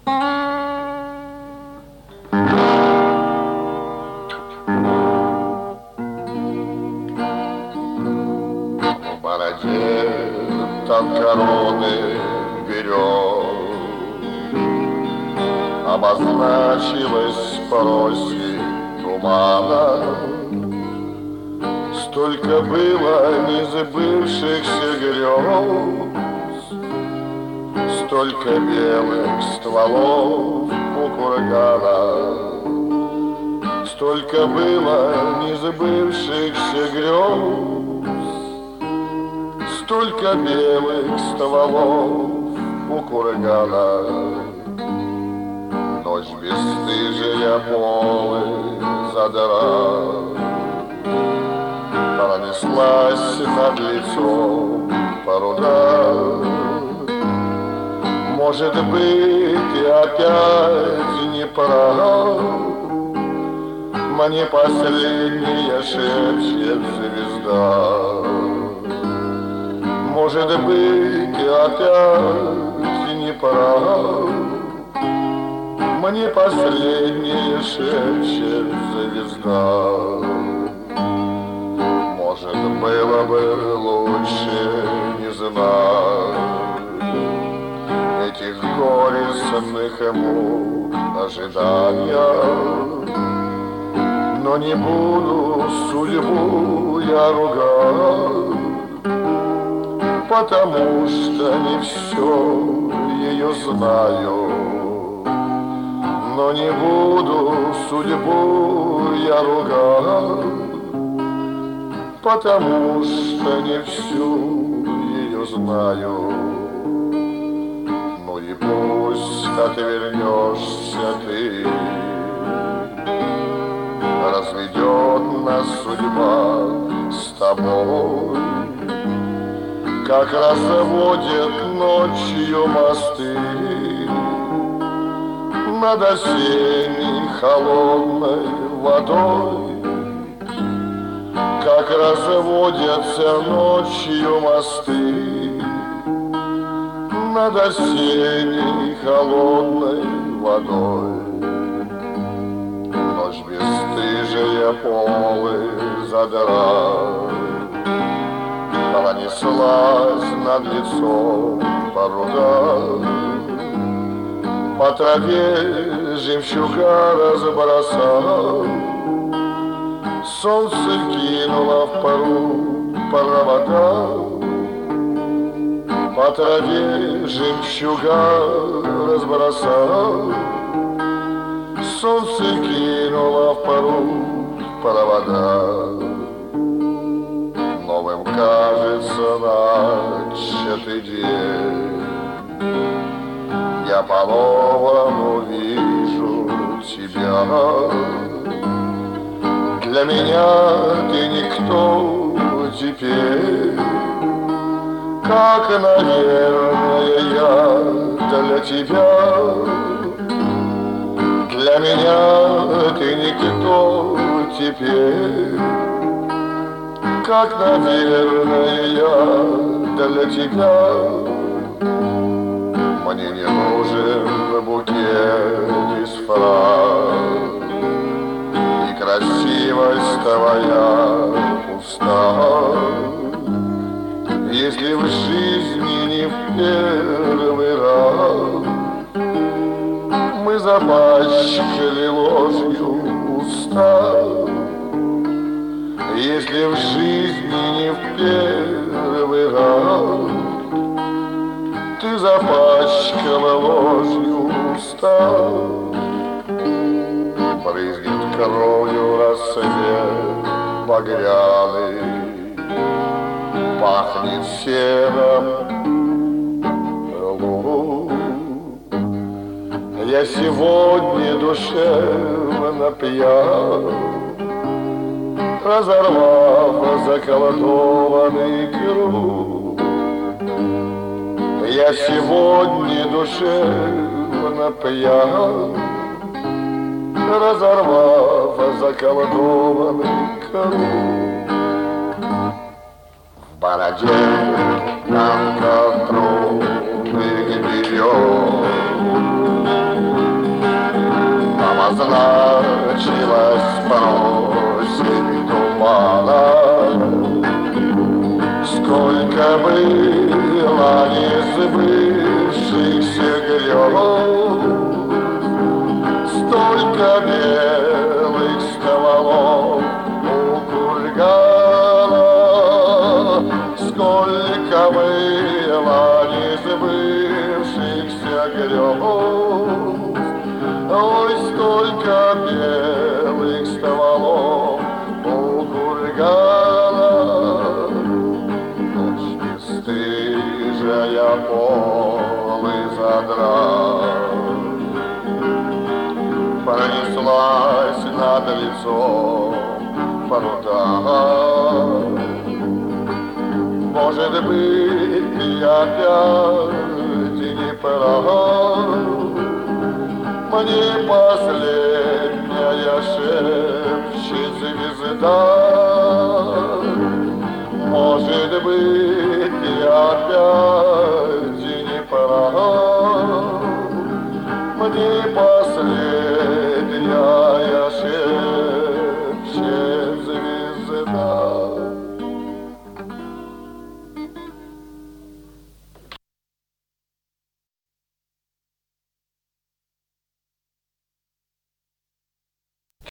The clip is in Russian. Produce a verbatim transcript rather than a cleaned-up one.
В бороде там короны берет, обозначилась поросей тумана. Столько было незабывшихся грез, столько белых стволов у кургана. Столько было незабывшихся грез, столько белых стволов у кургана. Ночь бесстыжая полы задрала, пронеслась над лицом паруда. Может быть, и опять не пора, мне последняя шепчет звезда. Может быть, и опять не пора, мне последняя шепчет звезда. Может, было бы лучше не знать этих горестных мук ожидания, но не буду судьбу я ругать, потому что не все ее знаю. Но не буду судьбу я ругать, потому что не всю ее знаю. Ну и пусть отвернешься ты, разведет нас судьба с тобой, как разводят ночью мосты над осенней холодной водой, как разводятся ночью мосты над осенней холодной водой. Ночь бесстыжая полы задрала, пронеслась над лицом паруда. По траве жемчуга разбросал, солнце кинуло в пару провода. По траве жемчуга разбросал, солнце кинуло в пару провода. Новым кажется начатый день, я по-новому вижу тебя. Для меня ты никто теперь, как, наверное, я для тебя. Для меня ты никто теперь, как, наверное, я для тебя. Мне не нужен букет из фраз, и красивость твоя пуста. Если в жизни не в первый раз мы запачкали ложью уста, если в жизни не в первый раз ты запачкала ложью уста, брызнет кровью рассвет багряный, пахнет серым луг. Я сегодня душевно пьян, разорвав заколдованный круг. Я сегодня душевно пьян, разорвав заколдованный круг. В бороде нам ко струны берет, Означилась просень тумана. Сколько было несбывшихся грез, столько белых стволов у кургана. Сколько было несбывшихся грез, ой, столько белых стволов у кургана. Ночь бесстыжая полы задрав, пронеслась над лицом пруда. Может быть, я опять не прав, мне последняя шепчет звезда. Может быть, я опять не прав, мне последняя